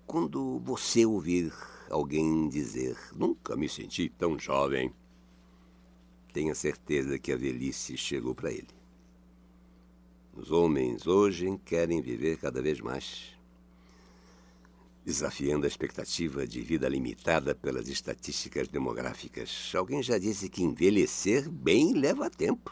quando você ouvir alguém dizer: "Nunca me senti tão jovem", tenha certeza que a velhice chegou para ele. Os homens hoje querem viver cada vez mais, desafiando a expectativa de vida limitada pelas estatísticas demográficas. Alguém já disse que envelhecer bem leva tempo.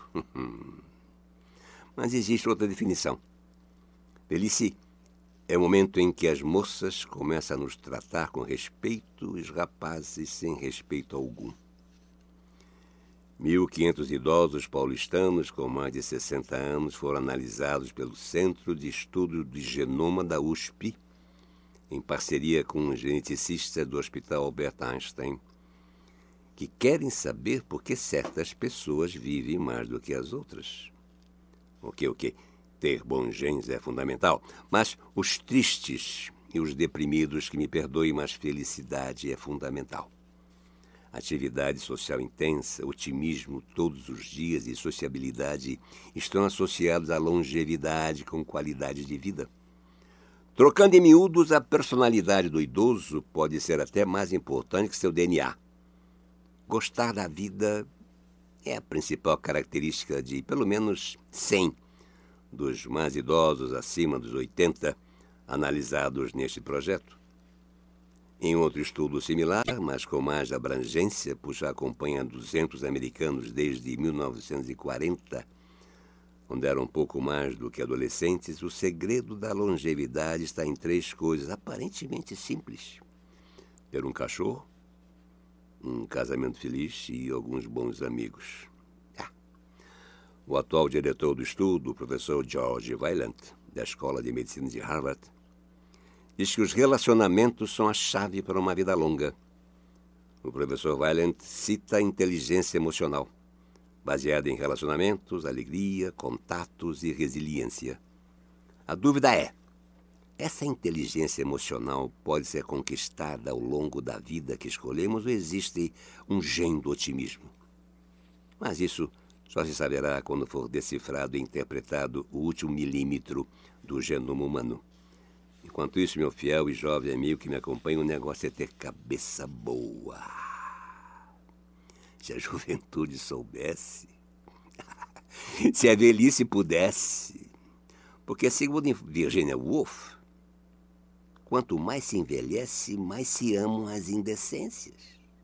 Mas existe outra definição. Velhice é o momento em que as moças começam a nos tratar com respeito e os rapazes sem respeito algum. 1.500 idosos paulistanos com mais de 60 anos foram analisados pelo Centro de Estudo de Genoma da USP, em parceria com um geneticista do Hospital Albert Einstein, que querem saber por que certas pessoas vivem mais do que as outras. O quê? Ter bons genes é fundamental, mas os tristes e os deprimidos, que me perdoem, mas felicidade é fundamental. Atividade social intensa, otimismo todos os dias e sociabilidade estão associados à longevidade com qualidade de vida. Trocando em miúdos, a personalidade do idoso pode ser até mais importante que seu DNA. Gostar da vida é a principal característica de pelo menos 100 dos mais idosos acima dos 80 analisados neste projeto. Em outro estudo similar, mas com mais abrangência, pois já acompanha 200 americanos desde 1940, quando eram um pouco mais do que adolescentes, o segredo da longevidade está em 3 coisas aparentemente simples: ter um cachorro, um casamento feliz e alguns bons amigos. O atual diretor do estudo, o professor George Vaillant, da Escola de Medicina de Harvard, diz que os relacionamentos são a chave para uma vida longa. O professor Vaillant cita a inteligência emocional, baseada em relacionamentos, alegria, contatos e resiliência. A dúvida é: essa inteligência emocional pode ser conquistada ao longo da vida que escolhemos ou existe um gene do otimismo? Mas isso só se saberá quando for decifrado e interpretado o último milímetro do genoma humano. Enquanto isso, meu fiel e jovem amigo que me acompanha, o negócio é ter cabeça boa. Se a juventude soubesse, se a velhice pudesse. Porque, segundo Virginia Woolf, quanto mais se envelhece, mais se amam as indecências.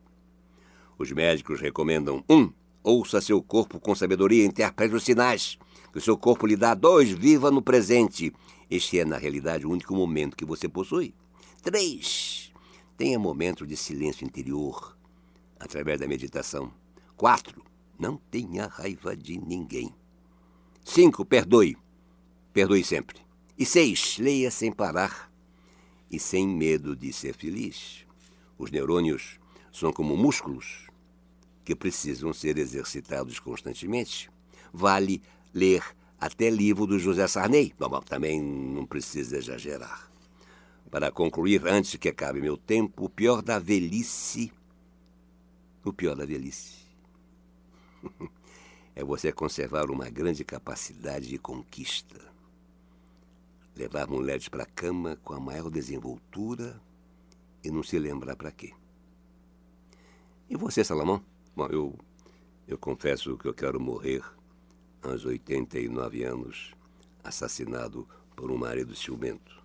Os médicos recomendam: 1. Ouça seu corpo com sabedoria e interprete os sinais que o seu corpo lhe dá. 2. Viva no presente. Este é, na realidade, o único momento que você possui. 3. Tenha momentos de silêncio interior, através da meditação. 4. Não tenha raiva de ninguém. 5. Perdoe. Perdoe sempre. E 6. Leia sem parar e sem medo de ser feliz. Os neurônios são como músculos que precisam ser exercitados constantemente. Vale ler até livro do José Sarney. Bom, também não precisa exagerar. Para concluir, antes que acabe meu tempo, o pior da velhice é você conservar uma grande capacidade de conquista. Levar mulheres para a cama com a maior desenvoltura e não se lembrar para quê. E você, Salomão? Bom, eu confesso que eu quero morrer aos 89 anos, assassinado por um marido ciumento.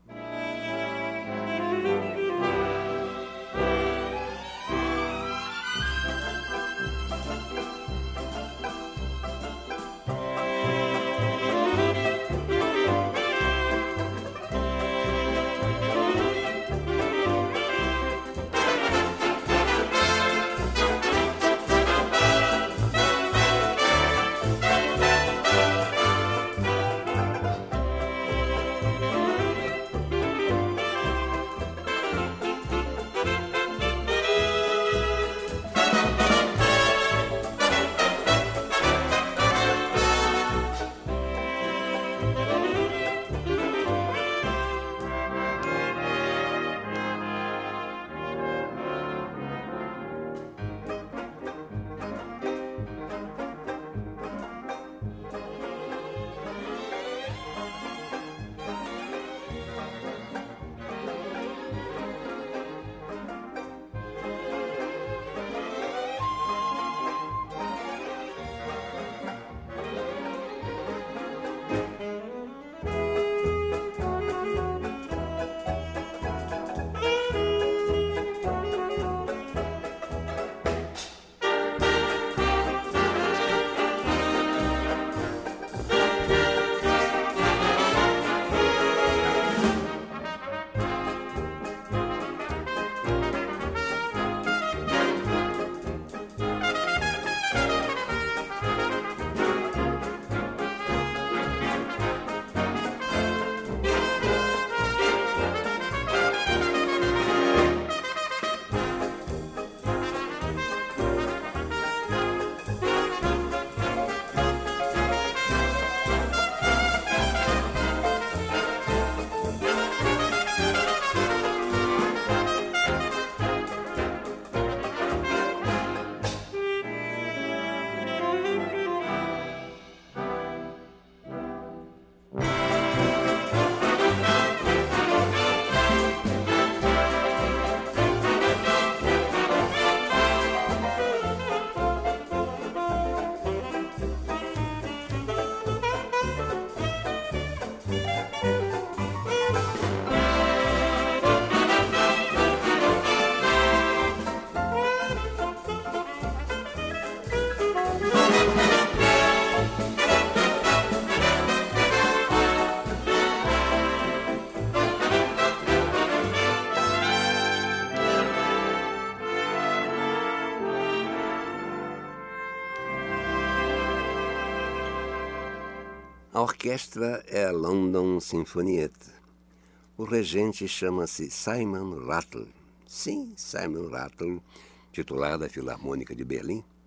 A orquestra é a London Sinfonietta. O regente chama-se Simon Rattle. Sim, Simon Rattle, titular da Filarmônica de Berlim,